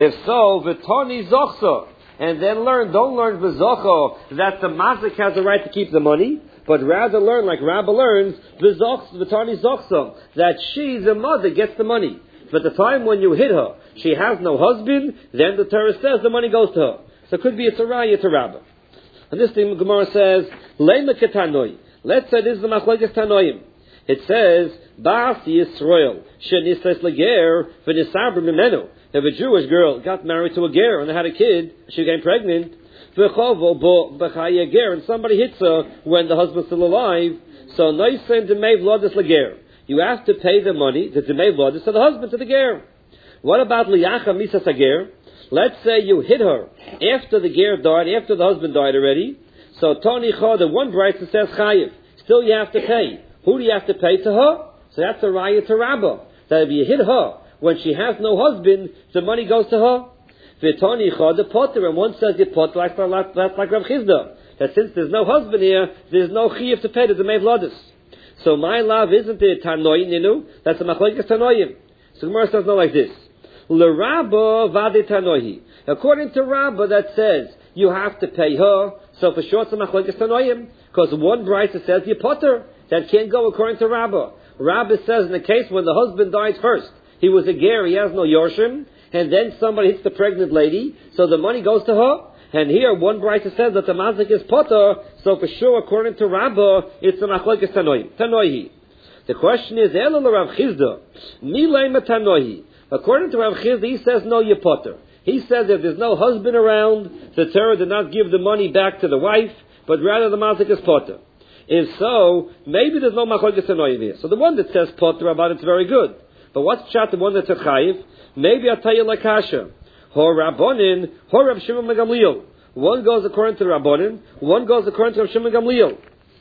If so, v'toni zochsa, and then don't learn v'zocho that the mazik has the right to keep the money, but rather learn like Rabbi learns v'toni zochsa, that she, the mother, gets the money. But the time when you hit her, she has no husband, then the Torah says the money goes to her. So it could be a tzaraya to Rabbi. And this thing Gemara says, Leima ketanoi. Let's say this is the machlokes tanoim. It says, Ba'as Yisrael, shenistes leger, v'nisabr mimenu. If a Jewish girl got married to a ger and they had a kid, she became pregnant, v'chovo bo b'chaya ger, and somebody hits her when the husband's still alive, so noisen demei v'lodes leger. You have to pay the money, the demei v'lodes, to the husband, to the ger. What about liyacha misas hager? Let's say you hit her after the ger died, after the husband died already. So Tony Chod, the one brayta says chayiv. Still you have to pay. Who do you have to pay? To her? So that's a raya to Rabbah. That if you hit her when she has no husband, the money goes to her. V'toni Chod the potter, and one says you potter like Rav Chizda. That since there's no husband here, there's no chayiv to pay to the Mevlodis. So my love isn't it Tanoi Ninu? That's a machlokes Tanoim. So Gemara says not like this. L'Rabba vade Tanohi. According to Rabbah, that says you have to pay her. So for sure it's a machlokes Tanoim, because one brayta says you potter. That can't go according to Rabbah. Rabbah says in the case when the husband dies first, he was a ger, he has no yorshim, and then somebody hits the pregnant lady, so the money goes to her. And here one brayta says that the mazik is potter, so for sure according to Rabbah, it's a machlokes Tanohi. The question is, Elul Rav Chizda, Milay Tanohi. According to Rav Chizda, he says no, you potter. He says if there's no husband around, the Torah did not give the money back to the wife, but rather the mazik is potter. If so, maybe there's no machlokes Tanoim here. So the one that says potter about it's very good. But what's chat the one that's a chayiv? Maybe I'll tell you like Kasha. Hor Rabbonin, Hor Rav Shimon ben Gamliel. One goes according to Rabbonin, one goes according to Rav Shimon ben Gamliel.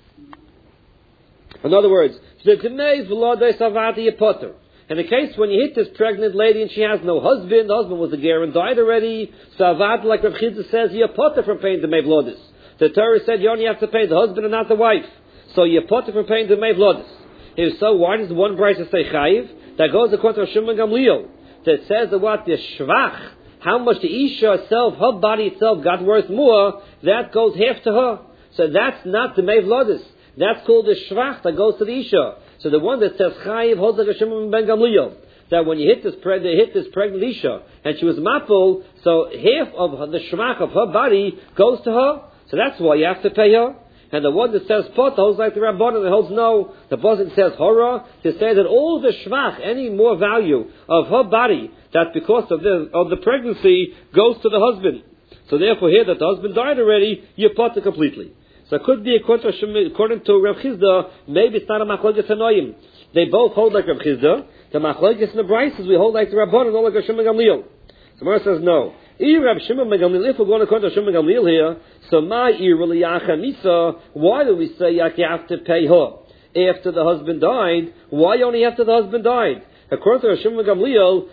In other words, the Tanei v'lodei savati potter. In the case when you hit this pregnant lady and she has no husband, the husband was a ger and died already, savat, like Rav Chizda says, you're potter from paying the mevlodis. The Torah said you only have to pay the husband and not the wife. So you're potter from paying the mevlodis. If so, why does one brayta say chayiv? That goes according to Shimon Gamliel. That says that what the shvach, how much the isha herself, her body itself got worth more, that goes half to her. So that's not the mevlodis. That's called the shvach that goes to the isha. So the one that says chayiv holds like a Shimon ben Gamliel. That when you hit this pregnant isha and she was mapul, so half of the shvach of her body goes to her. So that's why you have to pay her. And the one that says pot holds like the Rabbanan that holds no. The pasuk says horror to say that all the shvach, any more value of her body, that because of the pregnancy goes to the husband. So therefore here that the husband died already, you pot it completely. So it could be according to Rav Chizda, maybe it's not a machlokes Tanoim. They both hold like Rav Chizda. The machlokes and the braysos we hold like the Rabbanan, not like Rav Shimon Gamliel. So Gemara says no. If we're going according to Shimon Gamliel here, so my why do we say you have to pay her after the husband died? Why only after the husband died? According to Shimon Gamliel,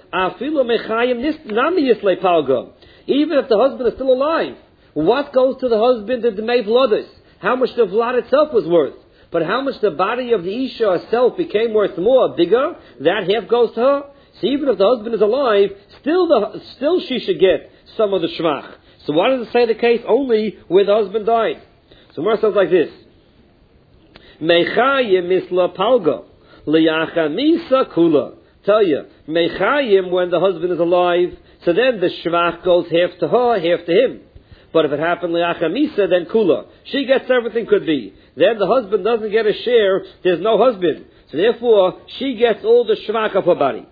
even if the husband is still alive, what goes to the husband the demei v'lodos? How much the vlad itself was worth? But how much the body of the isha herself became worth more, bigger, that half goes to her. So even if the husband is alive, still she should get some of the shvach. So why does it say the case only where the husband died? So Gemara says like this: Mechayim misla palga liyacha misa kula. Tell you, mechayim when the husband is alive, so then the shvach goes half to her, half to him. But if it happened liyacha misa, then kula. She gets everything could be. Then the husband doesn't get a share. There's no husband, so therefore she gets all the shvach of her body.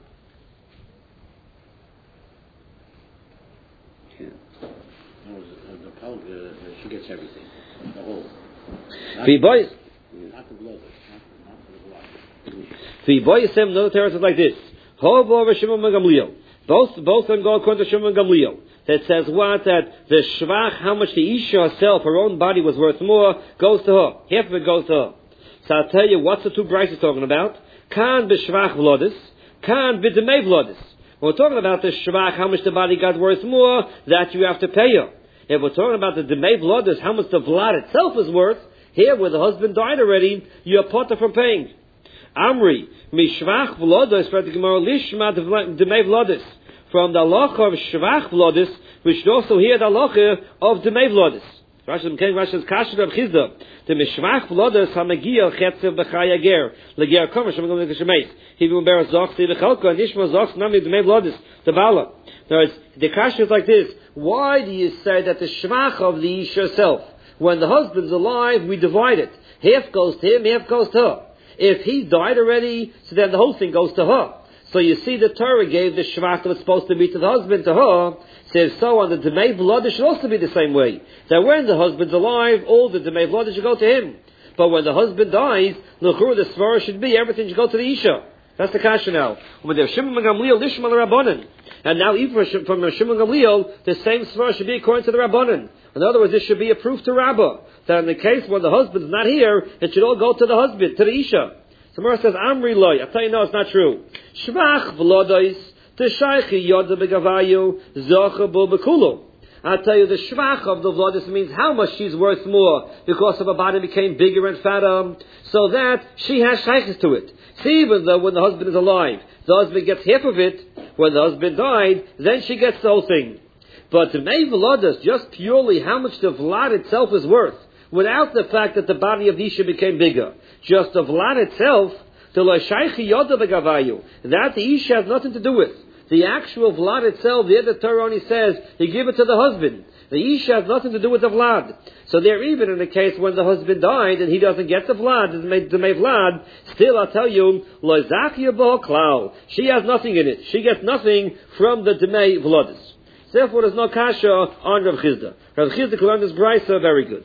She gets everything, the whole. Not the blood. The boys say another Torah says like this: Both of them go according to Shimon Gamliel. That says what? That the shvach, how much the isha herself, her own body was worth more, goes to her. Half of it goes to her. So I'll tell you what's the two braysos talking about. Kan b'shvach v'lodis, kan b'demei v'lodis. When we're talking about the shvach, how much the body got worth more, that you have to pay her. If we're talking about the demei v'lodis, how much the vlad itself is worth, here where the husband died already, you are potter from paying. Amri, mishvach v'lodis, for the Gemara lishma demei v'lodis. from the halacha of shvach v'lodis, we should also hear the halacha of demei v'lodis. Rashi's kasher of Chizda, the mishvach v'lodis hamagia chetzev b'chaya ger, leger komer shemagam l'keshemeis. He will bear a zoch to the chalka, and ishma zoch nami demei v'lodis, the bala. Now, the kasher is like this. Why do you say that the shvach of the isha herself, when the husband's alive, we divide it? Half goes to him, half goes to her. If he died already, so then the whole thing goes to her. So you see the Torah gave the shvach that was supposed to be to the husband, to her. Says so on the Demei V'lodis should also be the same way. That when the husband's alive, all the Demei V'lodis should go to him. But when the husband dies, the svara should be, everything should go to the Isha. That's the kasha now. And now even from Shimon Gamliel, the same svara should be according to the Rabbanan. In other words, this should be a proof to Rabbah, that in the case when the husband's not here, it should all go to the husband, to the Isha. So Mara says, Amri loy. I tell you, no, it's not true. Shvach v'lodois, t'shaychi yoda begavayu, zocha bo bekulu. I tell you, the shvach of the v'lodois means how much she's worth more, because her body became bigger and fatter, so that she has shaychis to it. See, even though when the husband is alive, the husband gets half of it, when the husband died, then she gets the whole thing. But the mei v'lodois, just purely how much the vlad itself is worth, without the fact that the body of the Isha became bigger. Just the vlad itself, the loshaychi yoda begavayu, that the Isha has nothing to do with. The actual vlad itself, the other Torah only says, you give it to the husband. The Isha has nothing to do with the vlad. So there, even in the case when the husband died and he doesn't get the vlad, the mei vlad, still I'll tell you, lo zachya bo klal. She has nothing in it. She gets nothing from the demei v'lodis. Therefore, there's no kasha on Rav Chizda. Rav Chizda could learn this brayso very good.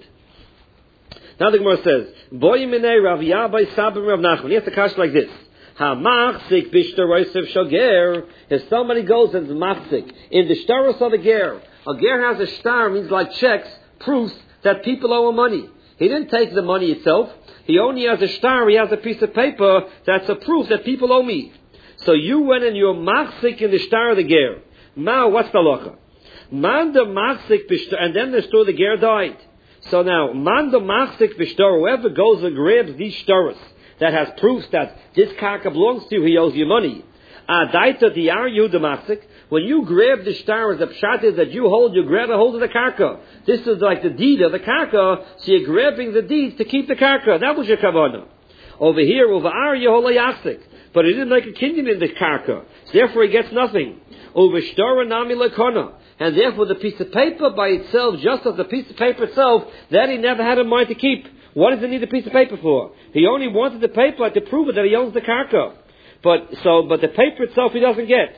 Now the Gemara says, Boy minei Rav Yabai Sabim Rav Nachman. He has to kasha like this. Ha-machzik bishtar roisev shoger. If somebody goes and is machzik in the shtaros of a ger has a shtar, means like checks, proofs that people owe him money. He didn't take the money itself. He only has a shtar, he has a piece of paper that's a proof that people owe me. So you went and you're machzik in the shtar of the ger. Now, what's the halacha? Man the machzik bishtar, and then the store the ger died. So now, man the machzik bishtar, whoever goes and grabs these shtaros that has proofs that this karka belongs to you, he owes you money. Adaita diyar you the machzik. When you grab the shtaros, the pshat is that you grab a hold of the karka. This is like the deed of the karka, so you're grabbing the deed to keep the karka. That was your kavanah. Over here, over ar yeholayasik. But he didn't make a kinyan in the karka. So therefore he gets nothing. Over shtora nami lekona. And therefore the piece of paper by itself, just as the piece of paper itself, that he never had in mind to keep. What does he need a piece of paper for? He only wanted the paper to prove it that he owns the karka. But the paper itself he doesn't get.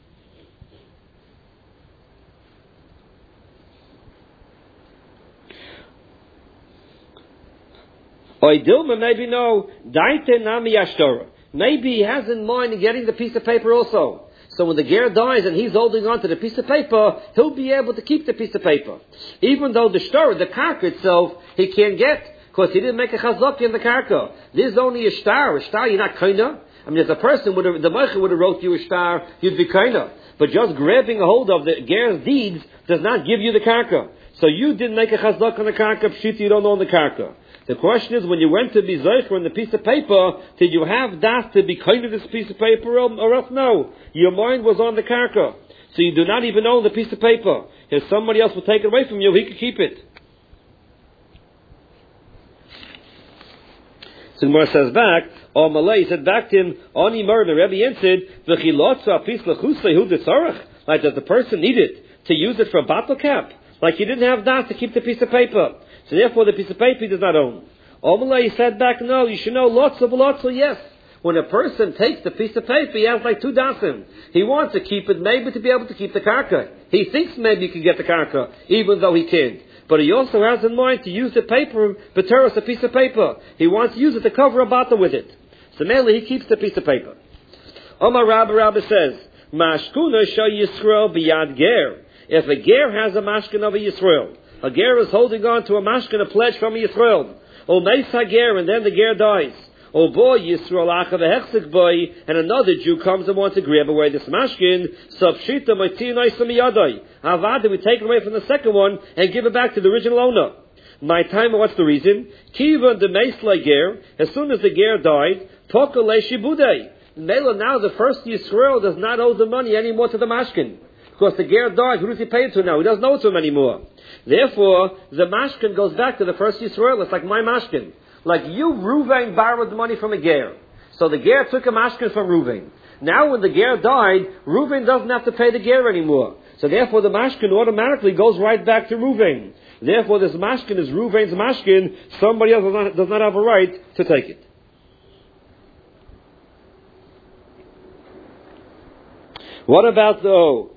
Oidilma, maybe no. Daite nami yashtora. Maybe he has in mind getting the piece of paper also. So when the ger dies and he's holding on to the piece of paper, he'll be able to keep the piece of paper. Even though the shtar, the karka itself, he can't get, because he didn't make a chazak in the karka. This is only a shtar. A shtar, you're not kinda. I mean, if the person the meicher would have wrote you a shtar, you'd be kinda. But just grabbing a hold of the ger's deeds does not give you the karka. So you didn't make a chazak on the karka, pshita, you don't own the karka. The question is, when you went to be zeicher on the piece of paper, did you have that to be kind of this piece of paper, or else no? Your mind was on the karka. So you do not even own the piece of paper. If somebody else would take it away from you, he could keep it. So Gemara says back, or Malay said back to him, Oni Mer, the Rebbe answered, like, does the person need it to use it for a bottle cap? Like he didn't have that to keep the piece of paper. So therefore the piece of paper he does not own. Omalei said back, no, you should know lots of yes. When a person takes the piece of paper, he has like 2 dasim. He wants to keep it maybe to be able to keep the karka. He thinks maybe he can get the karka, even though he can't. But he also has in mind to use the paper, beteros, a piece of paper. He wants to use it to cover a bottle with it. So mainly he keeps the piece of paper. Omar Rabbi says, Mashkuna shall Yisrael biyad ger. If a ger has a mashkin of a Yisrael, a ger is holding on to a mashkin, a pledge from a Yisrael. O meis hager, and then the ger dies. O boy Yisrael achav hechzik boy, and another Jew comes and wants to grab away this mashkin. So pshita maitinai samiyadai. Avada, we take it away from the second one and give it back to the original owner. My time, what's the reason? Kiva the meis ger. As soon as the ger died, poka le shibudei. Now the first Yisrael does not owe the money anymore to the mashkin. Because the ger died, who does he pay it to now? He doesn't know it to him anymore. Therefore, the mashkin goes back to the first Yisrael. It's like my mashkin. Like you, Reuven, borrowed the money from a ger. So the ger took a mashkin from Reuven. Now when the ger died, Reuven doesn't have to pay the ger anymore. So therefore the mashkin automatically goes right back to Reuven. Therefore this mashkin is Reuven's mashkin. Somebody else does not have a right to take it. What about the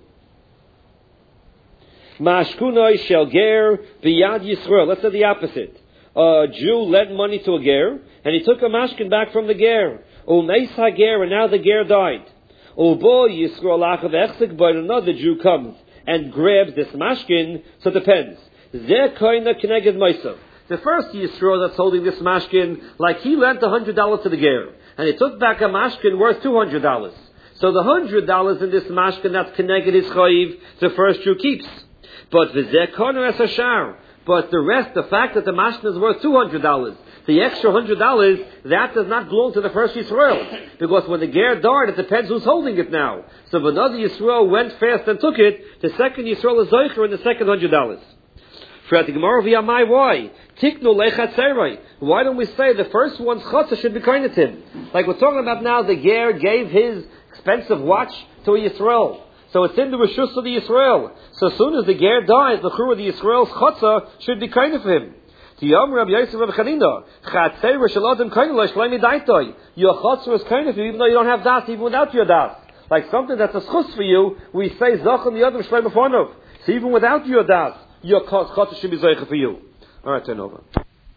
Mashkunoi shel ger biyad Yisrael? Let's say the opposite. A Jew lent money to a ger, and he took a mashkin back from the ger. Umeis hager, and now the ger died. Ubo Yisrael achav echzik, but another Jew comes and grabs this mashkin. So it depends. Zeh koina keneged meisav. The first Yisrael that's holding this mashkin, like he lent $100 to the ger, and he took back a mashkin worth $200. So the $100 in this mashkin that's keneged his chayiv, the first Jew keeps. But v'zeh koina es hashar. But the rest, the fact that the mashkin is worth $200, the extra $100, that does not belong to the first Yisrael. Because when the ger died, it depends who's holding it now. So if another Yisrael went fast and took it, the second Yisrael is zoicher in the second $100. For the Gemara v'yamai, why? Tiknu lechatzeroi. Why don't we say the first one's chatzah should be kind to him? Like we're talking about now, the ger gave his expensive watch to a Yisrael. So it's in the reshus of the Yisrael. So as soon as the ger dies, the chur of the Yisrael's chatzah should be kind of him. Your chatzah is kind of you, even though you don't have das, even without your das. Like something that's a schus for you, we say zachem yadam shleim b'fonov. So even without your das, your chatzah should be zeicha for you. All right, turn over.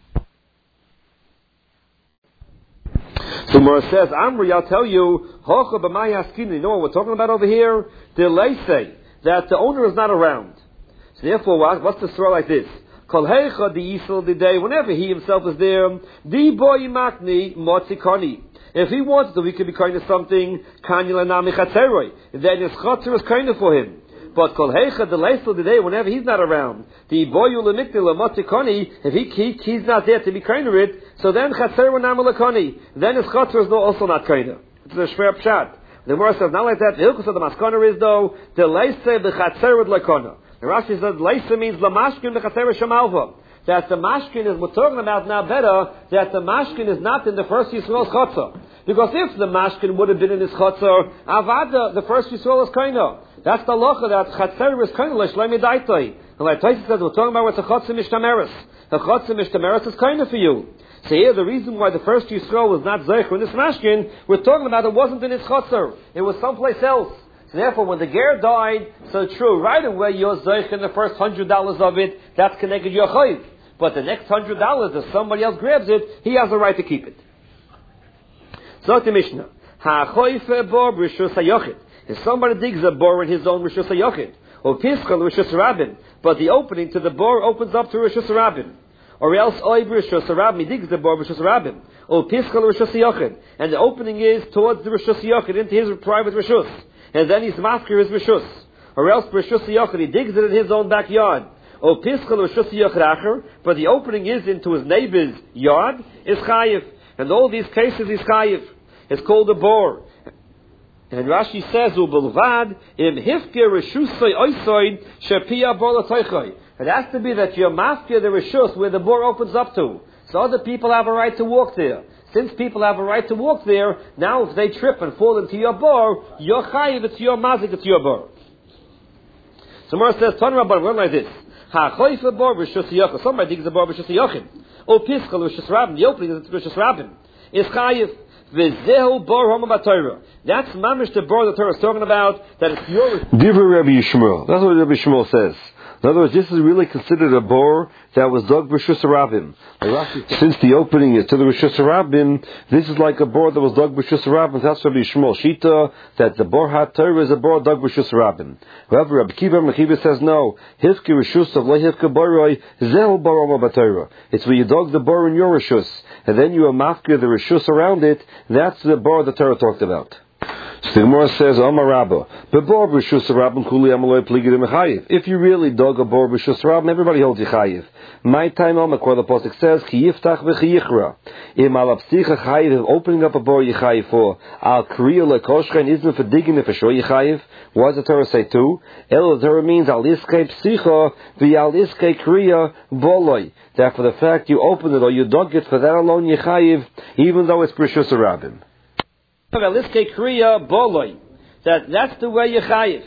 So Mora says, Amri, I'll tell you, hocha b'may haskin. You know what we're talking about over here? They say that the owner is not around. So therefore, what's the story like this? Kol heicha di yisel di day. Whenever he himself is there, di boy makni motzi koni. If he wants to, he could be kind of something. Kanyel anami chatzeroi. Then his chatzor is kind of for him. But kol heicha di leisel di day. Whenever he's not around, di boy ulemikni lemotzi koni. If he's not there to be kind of it, so then chatzeroi namel koni. Then his chatzor is also not kind of. It's a shver pshat. The Gemara says not like that. The hilchos of the maskana is though the leisel the chatzeroi lekona. The Rashi says leisa means lamashkin b'chatzeroi shemalva. That the mashkin is, we're talking about now better, that the mashkin is not in the first Yisrael's chatzah. Because if the mashkin would have been in his chatzah, avada, the first Yisrael is kaina. That's the locha, that chatzeroi is kaina, l'shleimi daitoi. And like Taisa says, we're talking about what's a chatzah mishtameres. The chatzah mishtameres is kaina for you. So here, the reason why the first Yisrael was not zeicher in this mashkin, we're talking about it wasn't in his chatzah. It was someplace else. So therefore, when the ger died, so true, right away you're zeich in the first $100 of it, that's connected your chayiv. But the next $100, if somebody else grabs it, he has a right to keep it. So the Mishnah, ha'choife bor b'rishus hayochid. If somebody digs a bor in his own rishus hayochid, or pischal rishus rabin, but the opening to the bor opens up to rishus rabin, or else oy b'rishus rabin, he digs the bor b'rishus rabin, or pischal rishus hayochid, and the opening is towards the rishus hayochid into his private rishus. And then he's masker his rishus. Or else rishus yochid, he digs it in his own backyard. Or pischal rishus yochid acher, but the opening is into his neighbor's yard, is chayiv. And all these cases is chayiv. It's called a bor. And Rashi says, ubelvad im hifke rishusay oisoid shepia bor l'toichoi. It has to be that you're masker the rishus where the bor opens up to. So other people have a right to walk there. Since people have a right to walk there, now if they trip and fall into your bor, your chayiv, it's your mazik, it's your bor. So Mora says, Ton Rabban, we're like this. Ha-choyfe bor b'shus yochid. Somebody digs a bor b'shus yochid. O pischal b'shus rabin. The opening is b'shus rabin. Is chayiv. V'zehu bor homa b'Torah. That's mamish the bor the Torah is talking about, that it's your... Divrei Rabbi Yishmael. That's what Rabbi Yishmael says. In other words, this is really considered a bor that was dug b'Rishus Harabim. Since the opening is to the Rishus Harabim, this is like a bor that was dug b'Rishus Harabim. That's Rabbi Yishmael Shita, that the bor HaTorah is a bor dug b'Rishus Harabim. However, Rabbi Kiva says no. Hifke Rishus of Lehifke Boroi, Zel bor homa b'Torah. It's where you dug the bor in your Rishus, and then you are mafkir the Rishus around it. That's the bor the Torah talked about. So the Gemara says, Amar Rabba, Bebor b'shus Rabbim kuli amaloi pligid mechayiv. If you really dug a bor b'shus Rabbim, everybody holds you chayiv. My time on the pasuk says, Ki yiftach v'chi yichra. Im alapsicha chayiv, opening up a bor yichayiv for. Al kriya lekoshchen isn't for digging it for sure yichayiv. What does the Torah say too? El the Torah means al iskei psicha v'al iskei kriya boloi. That for the fact you opened it or you dug it, for that alone yichayiv, even though it's b'shus Rabbim. That's the way you chayiv.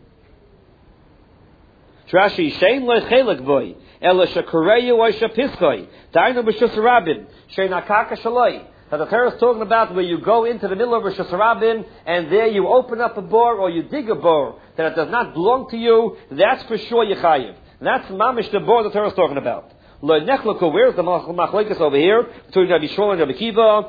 Rashi shein lo chelik boy ela shekureyu or shapiskoi dainu b'shus Rabbim shein akaka shaloi. That the Torah is talking about where you go into the middle of B'shus Rabbim and there you open up a bor or you dig a bor that it does not belong to you. That's for sure you chayiv. That's mamish the bor the Torah is talking about. Where's the machlekes over here between Rabbi Shmuel and Rabbi Kiva?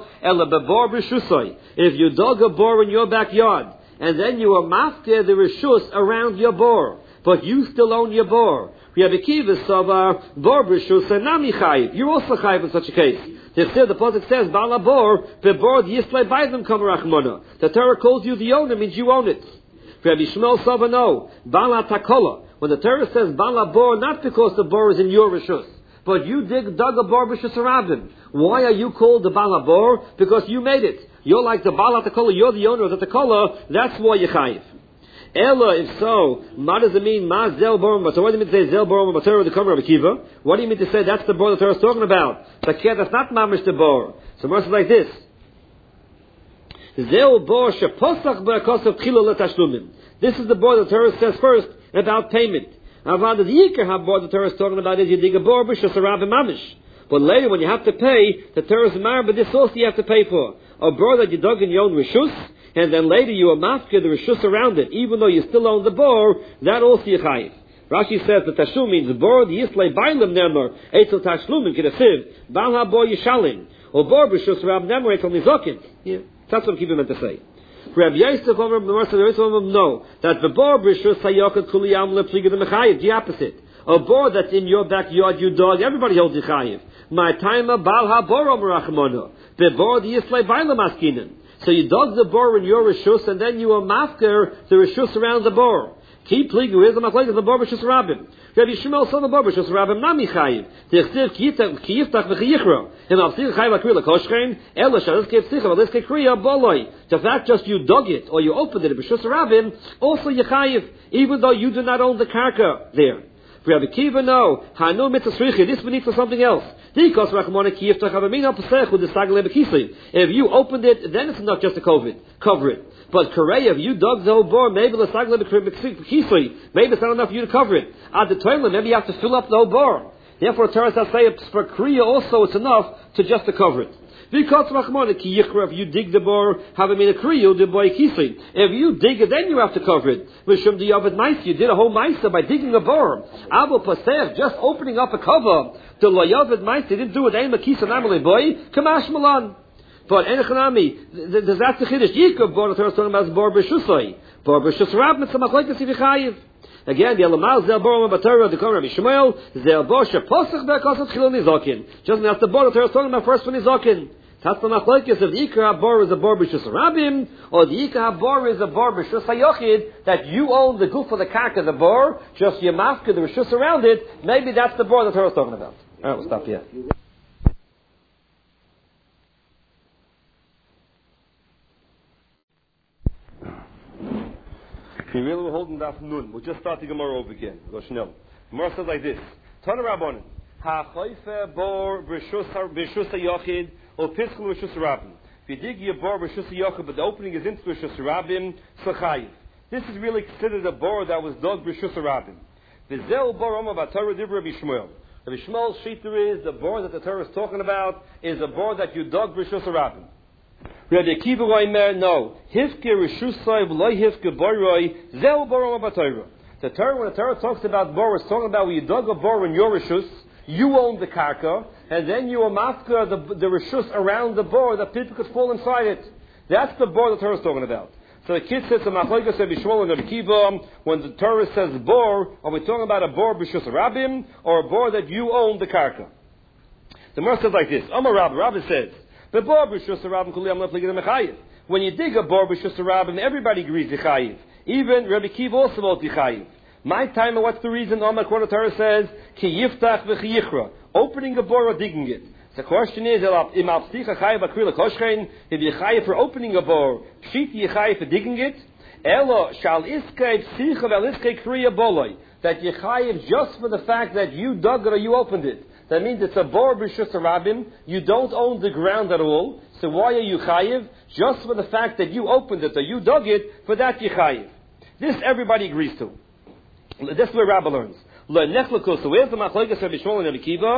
If you dug a bor in your backyard and then you are mafker the reshus around your bor, but you still own your bor, Rabbi Kiva savar bor reshus nami chayiv. You're also chayiv in such a case. The pasuk says bala bor the bor yislay by them kamarachmona. The Torah calls you the owner means you own it. Rabbi Shmuel savar no bala takola. When the Torah says bala bor, not because the bor is in your reshus, but you dug a bor b'shus Rabbim. Why are you called the Bala Bor? Because you made it. You're like the Bala Takola, you're the owner of the Takola, that's why you chayiv. Ella, if so, what does it mean? Ma zel bor matar. What do you mean to say zel bor matar? The Kamar of Akiva. What do you mean to say that's the bor the Torah is talking about? That's not mamish the bor. So Mercy like this. Zel bor sheposach b'akosov chilo letashlumin. This is the bor the Torah says first about payment. Now, the Yikar HaBor the Torah is talking about is you dig a bor b'shus Rabbim mamish. But later, when you have to pay, the Torah is mar, but this also you have to pay for. A bor that you dug in your own reshus, and then later you are mafker the reshus around it, even though you still own the bor, that also you chayiv. Rashi says the tashum means the bor the yislay bailam nemer etzel tashlumin kedasiv bal HaBor yishalim or bor b'shus Rabbim nemer etzel nizokin. Yeah, that's what Kiva meant to say. Rabbi Yosef over no, that the bor b'shus hayakad kuliyam lepligid mechayiv, the opposite. A bor that's in your backyard you dug, everybody holds you chayiv. My time bal HaBor omerachmona the bor the yislay bailam askinen. So you dug the bor in your reshus and then you are mafker the reshus around the bor. Keep pligu, where's the machlekes the bor b'shus Rabbim? Rabbi Shmuel saw the bor b'shus Rabbim nami chayiv. Tichtiv ki yiftach v'chi yichra. And I'll see chayiv akri l'koshchein. Ela shalis ke psicha v'lis ke kriya boloi. The fact just you dug it or you opened it b'shus Rabbim, also you chayiv, even though you do not own the karka there. Rabbi Kiva no. Hanu mitzvah srichi. This we need for something else. If you opened it, then it's not just to cover it. But Korea, if you dug the whole bor, maybe maybe it's not enough for you to cover it. At the toilet, maybe you have to fill up the whole bor. Therefore, Torah says for Korea also it's enough to just to cover it. If you dig the bor, if you dig it, then you have to cover it. You did a whole ma'isa by digging a bor. Just opening up a cover. The loyavid ma'isa didn't do it. Kamash malan. But enechanami, that's the chiddush. Yikov bor the Torah is talking about bor b'shusay. Bor b'shus Rabbim it's a machlekes yichayiv. Again, the Elamal Zel Bor Mabatara, the Kamar Rabbi Shmuel, Zel Bor Sheposach Be'akosat Chilon Nizokin. Just that's the Bor the Torah is talking about first for Nizokin. That's the machlekes if the Ikar HaBor is a Bor B'shus Rabbim, or the Ikar HaBor is a Bor B'shus HaYochid, that you own the goof of the karka, the Bor, just Yamafka, the Rishus around it, maybe that's the Bor the Torah is talking about. Alright, we'll stop here. We really were holding Daf Nun. We'll just start the Gemara over again. Go Shnel. Gemara says like this: Tana Rabbanan, HaChoife Bor B'Shus HaYochid or Pischel B'Shus Rabbim. If you dig your bor B'Shus HaYochid, but the opening is into B'Shus Rabbim, Sachayiv. This is really considered a bor that was dug B'Shus Rabbim. V'Zel Bor Omer B'Torah Divrei Rabbi Shmuel. Rabbi Shmuel's shita is the bor that the Torah is talking about is a bor that you dug B'Shus Rabbim. Rabbi Akiva Omer, no. Hifke Rishusay v'loy Hifke Boroi Zel Bor Omer B'Torah. The Torah, when the Torah talks about bor, it's talking about when you dug a bor in your rishus, you own the karka, and then you are mafka the rishus around the bor that people could fall inside it. That's the bor the Torah is talking about. So the kid says to Machlokes Rabbi Shmuel and Rabbi Akiva, when the Torah says bor, are we talking about a bor b'shus Rabbim or a bor that you own the karka? The Gemara says like this: Amar Rabbi says, the bor b'shus Rabbim kuli am lepligidim mechayiv. when you dig a bor b'shus harabim, everybody agrees Yichayiv. Even Rabbi Kiva also wrote Yichayiv. My time, what's the reason? Omar Korah Torah says, Ki yiftach v'chi yichra. Opening a bor or digging it. The question is, if you're chayiv for opening a bor, pshit yichayiv for digging it, elo shal iskay psicha vel iskay kriya boloi. That you're chayiv just for the fact that you dug it or you opened it. That means it's a bor b'shus harabim. You don't own the ground at all. So why are you chayiv? Just for the fact that you opened it or you dug it, for that you're chayiv. This everybody agrees to. This is where Rabbi learns. So where's the machlokes Rabbi Shmuel and Rabbi Kiva?